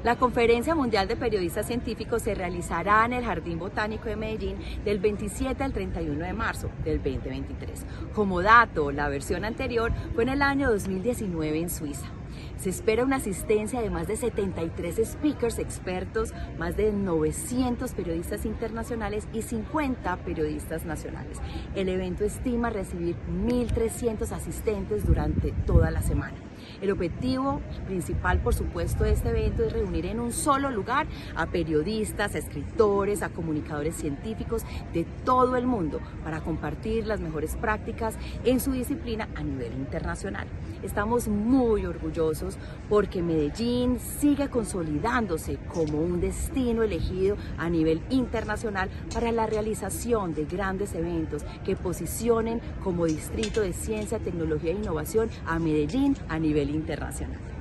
La Conferencia Mundial de Periodistas Científicos se realizará en el Jardín Botánico de Medellín del 27 al 31 de marzo del 2023. Como dato, la versión anterior fue en el año 2019 en Suiza. Se espera una asistencia de más de 73 speakers expertos, más de 900 periodistas internacionales y 50 periodistas nacionales. El evento estima recibir 1.300 asistentes durante toda la semana. El objetivo principal, por supuesto, de este evento es reunir en un solo lugar a periodistas, a escritores, a comunicadores científicos de todo el mundo para compartir las mejores prácticas en su disciplina a nivel internacional. Estamos muy orgullosos porque Medellín sigue consolidándose como un destino elegido a nivel internacional para la realización de grandes eventos que posicionen como distrito de ciencia, tecnología e innovación a Medellín a nivel internacional.